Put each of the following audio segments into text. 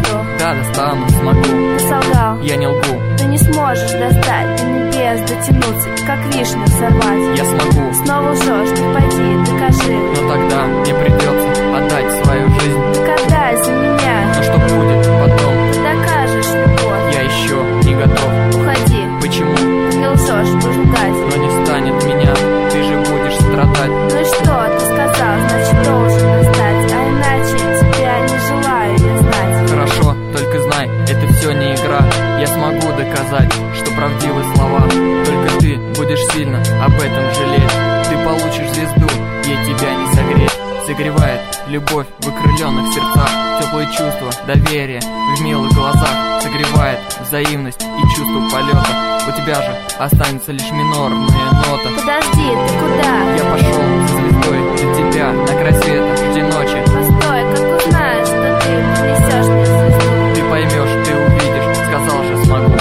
найду. Да, достану, смогу. Ты солгал, Я не лгу. ты не сможешь достать до небес, дотянуться, как вишню сорвать. Я смогу. Снова лжешь, ты пойди, докажи. Но тогда мне придется отдать свою жизнь. Так отдай за меня. Но что будет потом? Ты докажешь любовь. Я еще не готов. Уходи. Почему? Ты не лжешь, буду ждать. Но не станет меня, ты же будешь страдать. Ну и что, ты сказал, значит должен достать. А иначе тебя не желаю я знать. Хорошо, только знай, это все не игра. Я смогу доказать, что правдивы слова. Только ты будешь сильно об этом жалеть. Ты получишь звезду, ей тебя не согреть. Согревает любовь в окрыленных сердцах, теплые чувства, доверие в милых глазах. Согревает взаимность и чувство полета. У тебя же останется лишь минорная нота. Подожди, ты куда? Я пошел за звездой для тебя на край света, жди ночи. Постой, как узнаешь, что ты принесешь мне звезду? Ты поймешь, ты увидишь, сказал же смогу.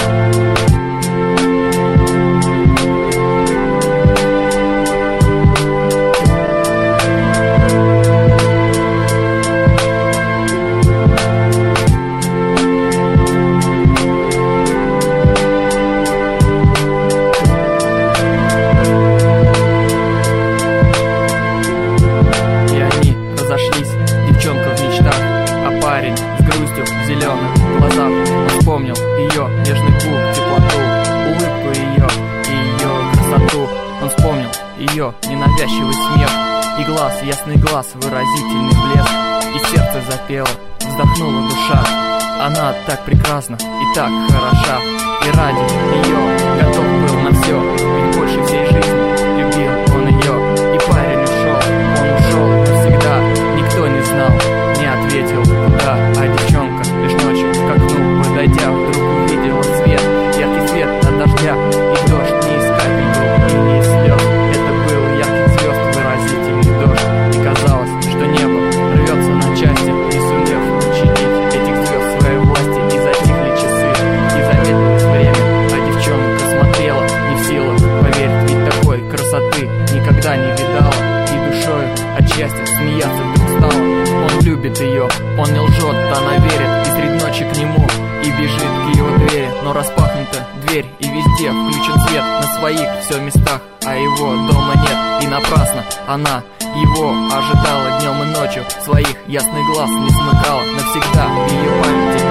Девчонка в мечтах, а парень с грустью в зеленых глазах. Он вспомнил ее нежный губ, теплоту, улыбку ее и ее красоту. Он вспомнил ее ненавязчивый смех и глаз, ясный глаз, выразительный блеск. И сердце запело, вздохнула душа. Она так прекрасна и так хороша. И ради ее готов был на все, ведь больше всей жизни любил он ее. И парень ушел, он ушел навсегда. Никто не знал, не ответил куда. А девчонка лишь ночью к окну подойдя, вдруг увидела свет, яркий свет от дождя. И дождь не из капель был и не из слез. Это был яркий звезд выразительный дождь. И казалось, что небо рвется на части, не сумев учинить этих звезд своей власти. И затихли часы, и замедлилось время, а девчонка смотрела, не в силах поверить, ведь такой красоты никогда не видала. И душою от счастья смеяться вдруг стала. Он любит ее, он не лжет, она верит. И средь ночи к нему и бежит к его двери. Но распахнута дверь, и везде включен свет. На своих все местах, а его дома нет. И напрасно она его ожидала днем и ночью. Своих ясных глаз не смыкала навсегда в ее памяти.